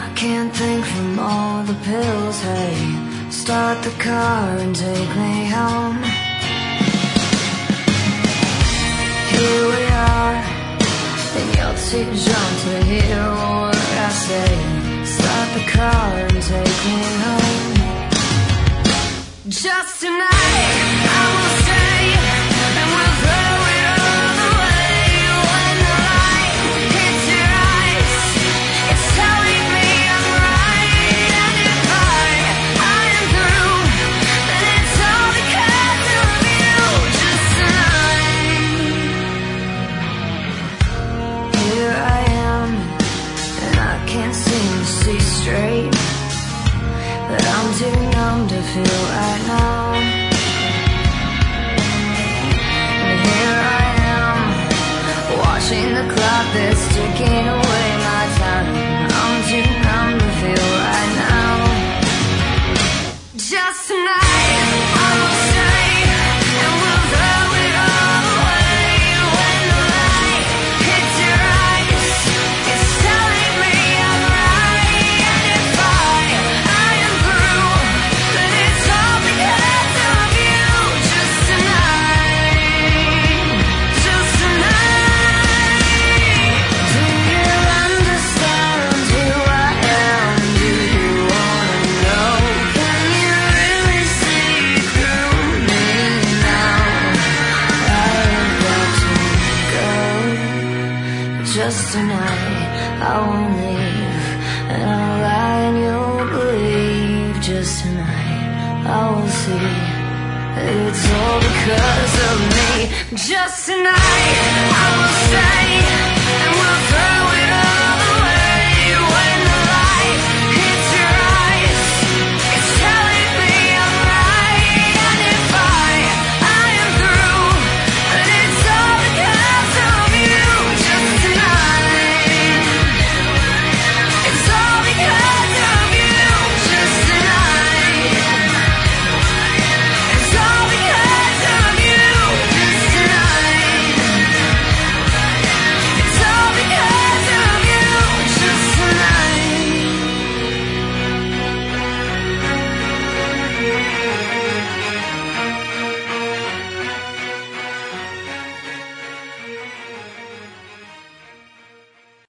can't think from all the pills. Hey, start the car and take me home. Here we are, and you're too drunk to hear a word I say. Start the car and take me home. Just tonight, I will stay, and we'll throw it all away. When the light hits your eyes, it's telling me I'm right. And if I am through, then it's all because of you. Just tonight. Here I am, and I can't seem to see straight, but I'm too numb to feel right now. And here I am, watching the clock that's ticking away my time. I'm too numb to feel right now. Just tonight, I will stay, and we'll throw it all away. When the light hits your eyes, it's telling me I'm right. And if I am through, then it's all because of you. Just tonight, just tonight. Do you understand who I am? Do you wanna know? Can you really see through me now? I have got to go. Just tonight, I won't leave, and I'll lie and you'll believe. Just tonight, I will see that it's all because of me. Just tonight, I will stay,